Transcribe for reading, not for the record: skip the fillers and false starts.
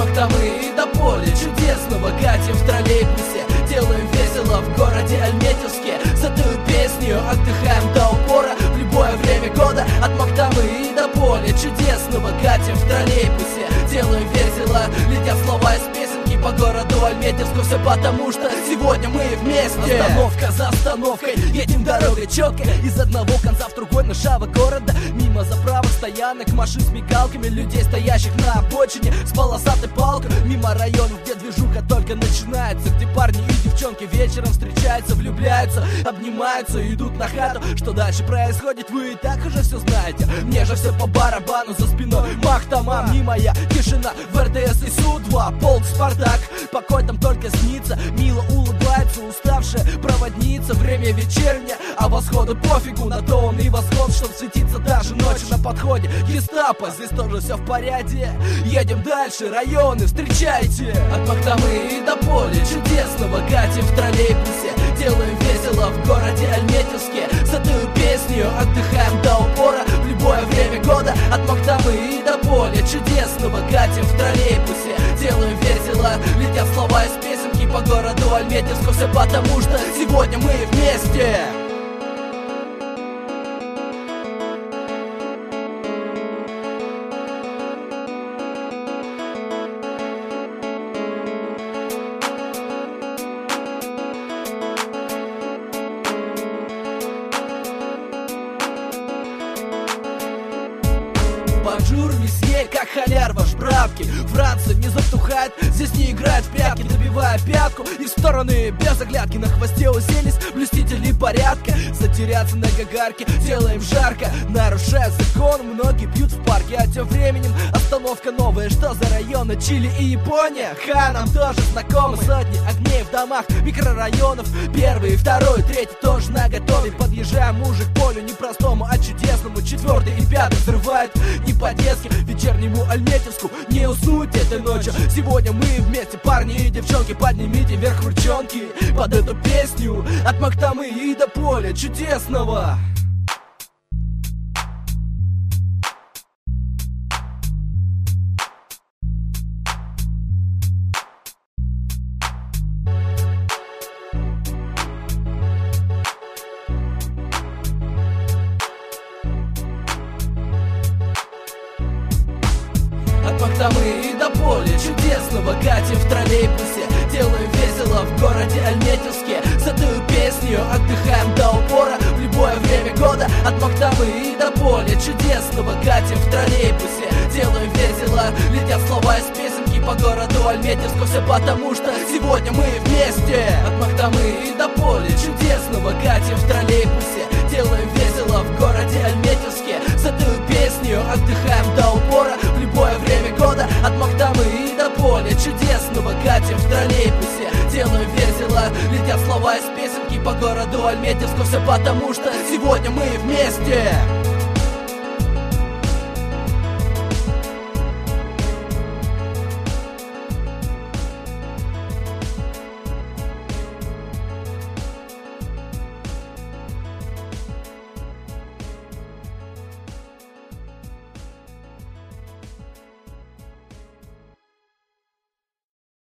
Махтамы до поля чудесного катим в троллейбусе, делаем весело в городе Альметьевске. С этой песней отдыхаем до упора в любое время года. От Махтамы до поля чудесного катим в троллейбусе, делаем весело, летят слова из песенки по городу Альметьевску. Все потому, что сегодня мы вместе. Остановка за остановкой, едем дорогой четкой из одного конца в другой нашего города. Мимо заправок, стоянок, машин с мигалками, людей, стоящих на обочине с полосатой палкой. Мимо районов, где движуха только начинается, где парни и девчонки вечером встречаются, влюбляются, обнимаются и идут на хату. Что дальше происходит, вы и так уже все знаете. Мне же все по барабану, за спиной Махтама, мимо я, тишина в РТС и Су-2, полк Спартак, покой там только снится. Мило улыбается уставшая проводница, время вечернее, а восходу пофигу, на то он и восход, чтоб светиться даже ночью на подходе. Гестапо, здесь тоже все в порядке. Едем дальше, районы встречайте. От Махтамы до поля чудесного катим в троллейбусе, делаем весело в городе Альметьевске. С этой песней отдыхаем до упора в любое время года. От Махтамы до поля чудесного катим в троллейбусе, делаем весело, летят слова из песенки по городу Альметьевску. Все потому, что сегодня мы вместе. Бонжур, месье, как халяр ваш бравки. Франция не затухает, здесь не играет в прятки, добивая пятку и в стороны без оглядки. На хвосте уселись блюстители порядка, затеряться на гагарке делаем жарко, нарушая закон, многие пьют в парке. А тем временем остановка новая, что за районы? Чили и Япония, ха, нам тоже знакомы. Сотни огней в домах микрорайонов, первый, второй, третий тоже наготове. Подъезжаем уже к полю непростому, а чудесному. Четвертый и пятый взрывает не по-детски вечернему Альметьевску. Не уснуть этой ночью, сегодня мы вместе, парни и девчонки, поднимите вверх ручонки под эту песню. От Махтамы и до поля чудесного. От Махтамы до поля чудесного катим в троллейбусе, делаем весело в городе Альметьевске. С этой песней отдыхаем до упора в любое время года. От Махтамы до поля чудесного катим в троллейбусе, делаем весело, летят слова из песенки по городу Альметьевску. Все потому, что сегодня мы вместе. От Махтамы до поля чудесного катим в троллейбусе, делаем весело в городе Альметьевске. С этой песней отдыхаем до упора в любое время года. От Махтамы до поля чудесного катим в троллейбусе, делаем весело, летят слова из песенки по городу Альметьевску. Все потому, что сегодня мы вместе.